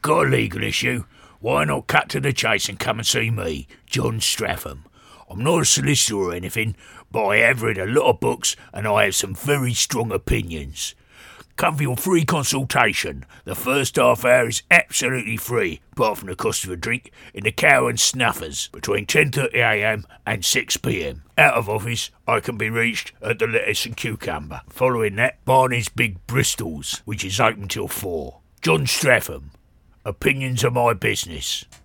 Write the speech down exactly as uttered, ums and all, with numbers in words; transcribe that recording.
Got a legal issue? Why not cut to the chase and come and see me, John Stratham? I'm not a solicitor or anything, but I have read a lot of books and I have some very strong opinions. Come for your free consultation. The first half hour is absolutely free, apart from the cost of a drink, in the Cow and Snuffers between ten thirty a m and six p m. Out of office, I can be reached at the Lettuce and Cucumber. Following that, Barney's Big Bristols, which is open till four. John Stratham. Opinions are my business.